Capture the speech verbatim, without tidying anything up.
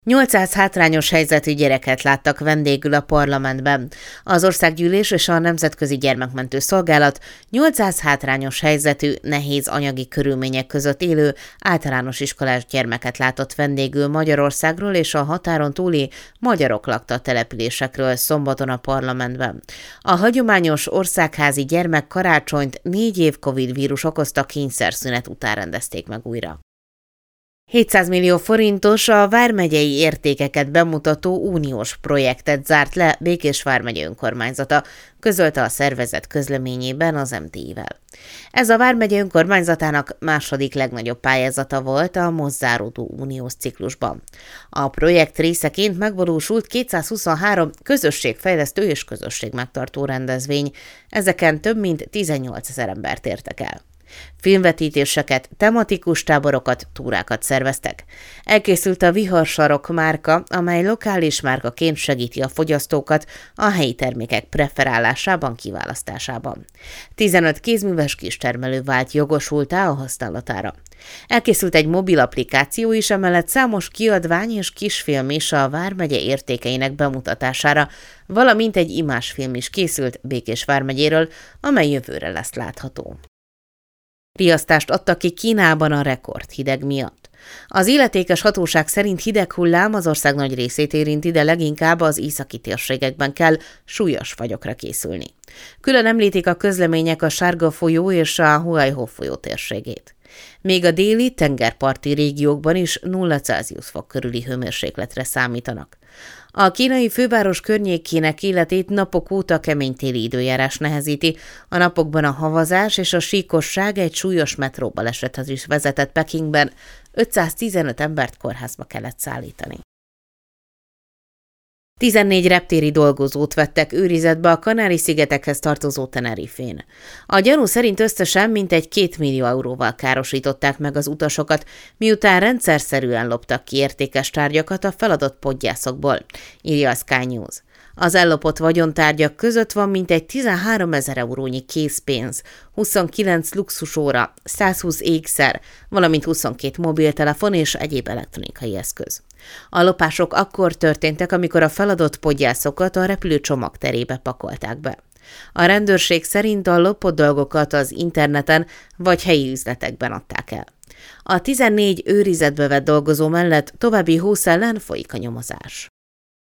nyolcszáz hátrányos helyzetű gyereket láttak vendégül a parlamentben. Az Országgyűlés és a Nemzetközi Gyermekmentő Szolgálat nyolcszáz hátrányos helyzetű, nehéz anyagi körülmények között élő általános iskolás gyermeket látott vendégül Magyarországról és a határon túli magyarok lakta településekről szombaton a parlamentben. A hagyományos országházi gyermek karácsonyt négy év Covid vírus okozta kényszerszünet után rendezték meg újra. hétszáz millió forintos a vármegyei értékeket bemutató uniós projektet zárt le Békés vármegye önkormányzata, közölte a szervezet közleményében az em té i-vel. Ez a vármegye önkormányzatának második legnagyobb pályázata volt a most záródó uniós ciklusban. A projekt részeként megvalósult kétszázhuszonhárom közösségfejlesztő és közösségmegtartó rendezvény, ezeken több mint tizennyolcezer embert értek el. Filmvetítéseket, tematikus táborokat, túrákat szerveztek. Elkészült a Viharsarok márka, amely lokális márkaként segíti a fogyasztókat a helyi termékek preferálásában, kiválasztásában. tizenöt kézműves kistermelő vált jogosulttá a használatára. Elkészült egy mobil applikáció is, emellett számos kiadvány és kisfilm is a vármegye értékeinek bemutatására, valamint egy imásfilm is készült Békés vármegyéről, amely jövőre lesz látható. Riasztást adtak ki Kínában a rekordhideg miatt. Az illetékes hatóság szerint hideg hullám az ország nagy részét érinti, de leginkább az északi térségekben kell súlyos fagyokra készülni. Külön említik a közlemények a Sárga folyó és a Huaiho folyó térségét. Még a déli, tengerparti régiókban is nulla Celsius fok körüli hőmérsékletre számítanak. A kínai főváros környékének életét napok óta kemény téli időjárás nehezíti, a napokban a havazás és a síkosság egy súlyos metróbalesethez is vezetett Pekingben, ötszáztizenöt embert kórházba kellett szállítani. tizennégy reptéri dolgozót vettek őrizetbe a Kanári-szigetekhez tartozó Tenerifén. A gyanú szerint összesen mintegy két millió euróval károsították meg az utasokat, miután rendszerszerűen loptak ki értékes tárgyakat a feladott podgyászokból, írja a Sky News. Az ellopott vagyontárgyak között van mintegy tizenháromezer eurónyi készpénz, huszonkilenc luxusóra, százhúsz ékszer, valamint huszonkét mobiltelefon és egyéb elektronikai eszköz. A lopások akkor történtek, amikor a feladott podgyászokat a repülő csomagterébe pakolták be. A rendőrség szerint a lopott dolgokat az interneten vagy helyi üzletekben adták el. A tizennégy őrizetbe vett dolgozó mellett további húsz ellen folyik a nyomozás.